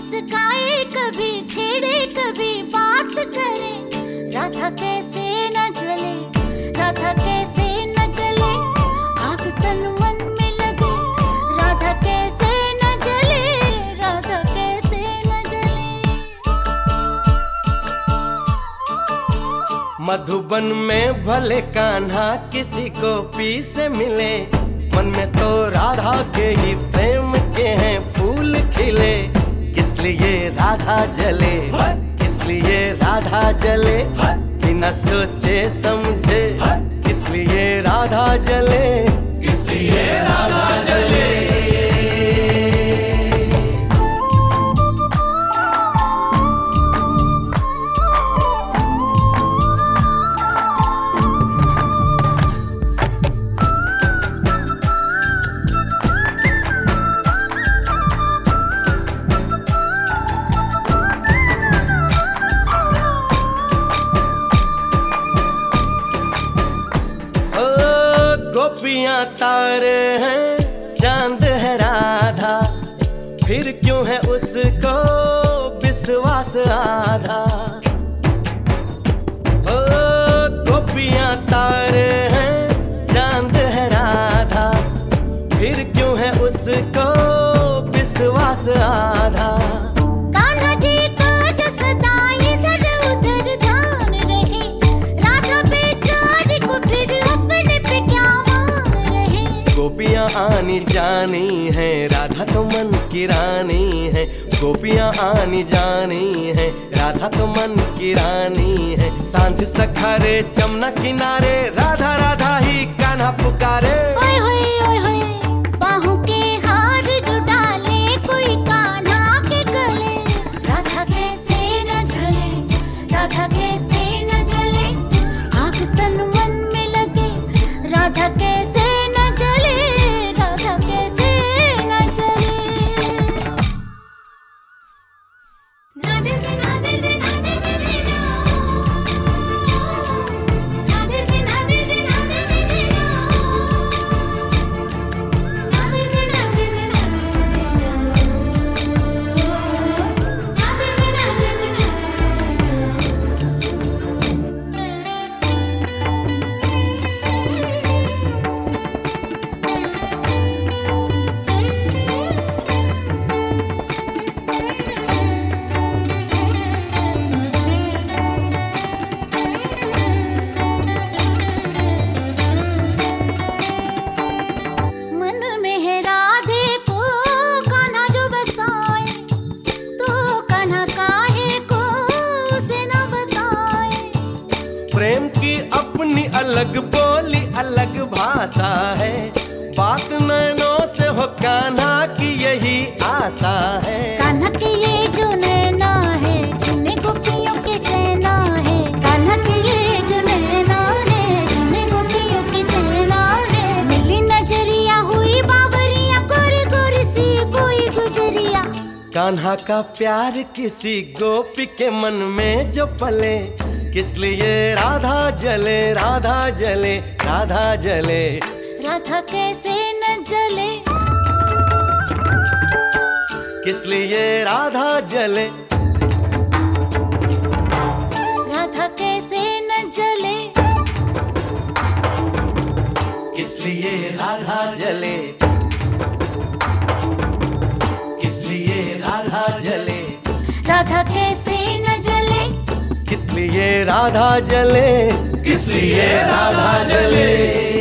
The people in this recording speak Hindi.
मुस्काए कभी, छेड़े कभी, बात करे, राधा कैसे न जले, राधा कैसे न जले, आग तन मन में लगे, राधा कैसे न जले, राधा कैसे न जले। मधुबन में भले कान्हा किसी को पी से मिले, मन में तो राधा के ही प्रेम के हैं फूल खिले। किस लिए राधा जले, किस लिए राधा जले, बिना सोचे समझे, किस लिए राधा जले, किस लिए राधा जले। गोपियां तारे हैं, चांद है राधा, फिर क्यों है उसको विश्वास आधा। ओ गोपियां तारे हैं, चांद है राधा, फिर क्यों है उसको विश्वास आधा। गोपियां आनी जानी है, राधा तो मन की रानी है। गोपियां आनी जानी है, राधा तो मन की रानी है। सांझ सखारे जमुना किनारे, राधा राधा ही कान्हा पुकारे। ओए होए ओए होए, बाहों के हार जो डाले कोई कान्हा के गले, राधा कैसे न जले, राधा कैसे न जले, आग तन मन में लगे, राधा कैसे प्रेम की अपनी अलग बोली, अलग भाषा है। बात नैनों से हो कान्हा की यही आशा है। कान्हा के ये जो नैना है, जिन्हें गोपियों के चैना है। कान्हा के ये जो नैना है, जिन्हें गोपियों के चैना है। मिली नजरिया हुई बावरिया, गोरी गोरी सी कोई गुजरिया। कान्हा का प्यार किसी गोपी के मन में जो पले, किस लिए राधा जले, राधा जले, राधा जले, राधा कैसे न जले, किस लिए राधा जले, राधा कैसे न जले, किस लिए राधा जले, किस लिए राधा जले, राधा कैसे न जले, किस लिए राधा जले, किस लिए राधा जले।